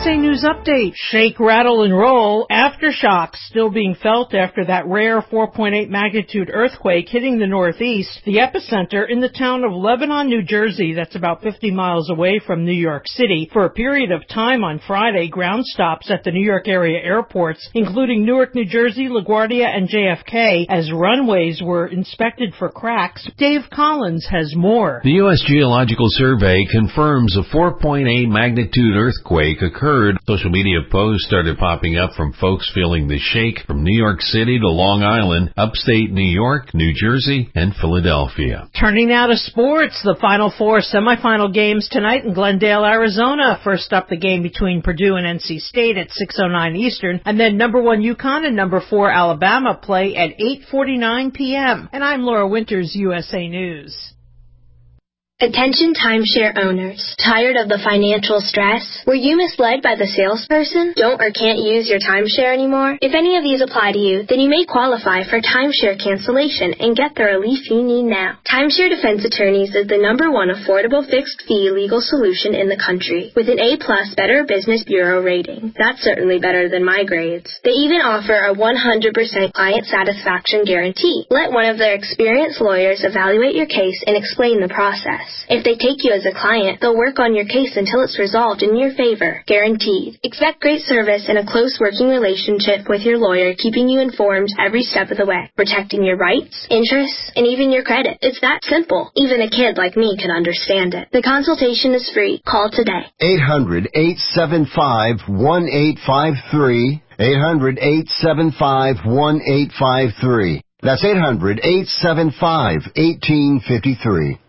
USA News Update. Shake, rattle, and roll. Aftershocks still being felt after that rare 4.8 magnitude earthquake hitting the Northeast. The epicenter in the town of Lebanon, New Jersey. That's about 50 miles away from New York City. For a period of time on Friday, ground stops at the New York area airports, including Newark, New Jersey, LaGuardia, and JFK, as runways were inspected for cracks. Dave Collins has more. The U.S. Geological Survey confirms a 4.8 magnitude earthquake occurred. Social media posts started popping up from folks feeling the shake from New York City to Long Island, upstate New York, New Jersey, and Philadelphia. Turning now to sports, the Final Four semifinal games tonight in Glendale, Arizona. First up, the game between Purdue and NC State at 6:09 Eastern, and then number 1 UConn and number 4 Alabama play at 8:49 p.m. And I'm Laura Winters, USA News. Attention timeshare owners. Tired of the financial stress? Were you misled by the salesperson? Don't or can't use your timeshare anymore? If any of these apply to you, then you may qualify for timeshare cancellation and get the relief you need now. Timeshare Defense Attorneys is the #1 affordable fixed-fee legal solution in the country, with an A+ Better Business Bureau rating. That's certainly better than my grades. They even offer a 100% client satisfaction guarantee. Let one of their experienced lawyers evaluate your case and explain the process. If they take you as a client, they'll work on your case until it's resolved in your favor. Guaranteed. Expect great service and a close working relationship with your lawyer, keeping you informed every step of the way, protecting your rights, interests, and even your credit. It's that simple. Even a kid like me can understand it. The consultation is free. Call today. 800-875-1853. 800-875-1853. That's 800-875-1853.